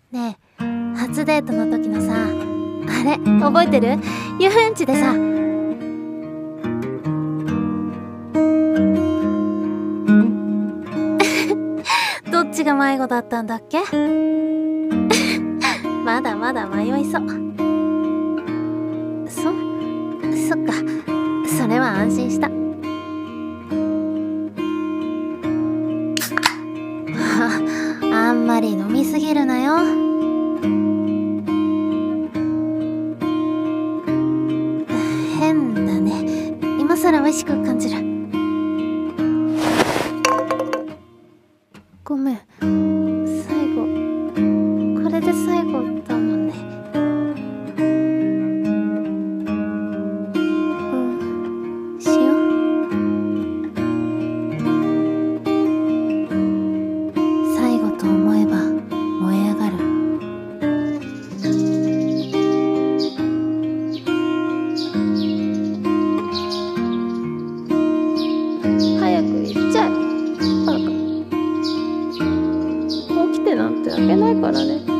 ねえ、初デートの時のさ、あれ覚えてる？遊園地でさ、どっちが迷子だったんだっけ？まだまだ迷いそう。そっか、それは安心した。あんまり飲みすぎるなよ。変だね。今さら美味しく感じる。ごめん、最後これで最後だもんね。しよう。最後と思えば燃え上がる。早く行っちゃえ。バカ。起きてなんてあげないからね。